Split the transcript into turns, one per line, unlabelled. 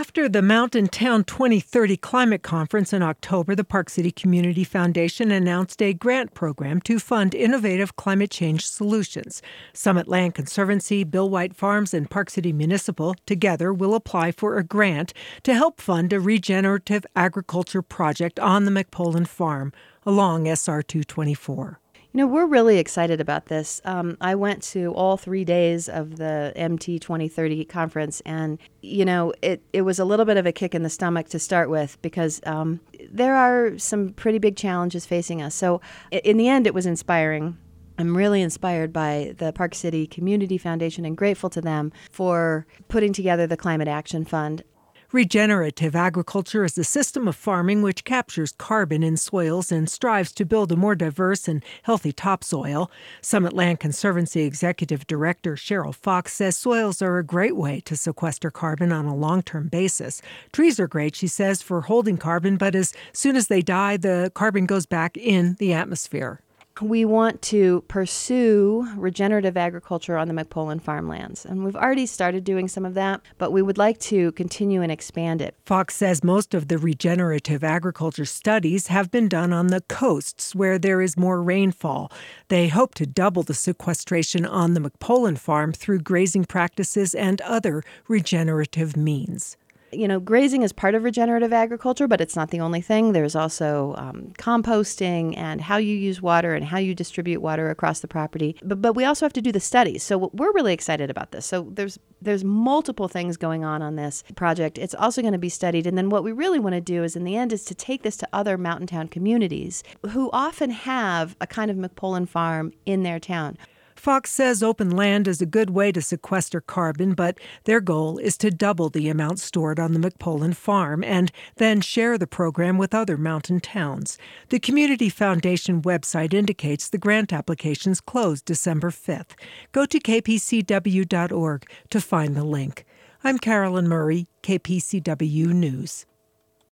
After the Mountain Town 2030 Climate Conference in October, the Park City Community Foundation announced a grant program to fund innovative climate change solutions. Summit Land Conservancy, Bill White Farms, and Park City Municipal together will apply for a grant to help fund a regenerative agriculture project on the McPolin Farm along SR 224.
We're really excited about this. I went to all 3 days of the MT 2030 conference, and, it was a little bit of a kick in the stomach to start with because there are some pretty big challenges facing us. So in the end, it was inspiring. I'm really inspired by the Park City Community Foundation and grateful to them for putting together the Climate Action Fund.
Regenerative agriculture is a system of farming which captures carbon in soils and strives to build a more diverse and healthy topsoil. Summit Land Conservancy Executive Director Cheryl Fox says soils are a great way to sequester carbon on a long-term basis. Trees are great, she says, for holding carbon, but as soon as they die, the carbon goes back in the atmosphere.
We want to pursue regenerative agriculture on the McPolin farmlands, and we've already started doing some of that, but we would like to continue and expand it.
Fox says most of the regenerative agriculture studies have been done on the coasts where there is more rainfall. They hope to double the sequestration on the McPolin farm through grazing practices and other regenerative means.
Grazing is part of regenerative agriculture, but it's not the only thing. There's also composting and how you use water and how you distribute water across the property. But we also have to do the studies. So we're really excited about this. So there's multiple things going on this project. It's also going to be studied. And then what we really want to do is, in the end, is to take this to other mountain town communities who often have a kind of McPolin farm in their town.
Fox says open land is a good way to sequester carbon, but their goal is to double the amount stored on the McPolin farm and then share the program with other mountain towns. The Community Foundation website indicates the grant applications close December 5th. Go to kpcw.org to find the link. I'm Carolyn Murray, KPCW News.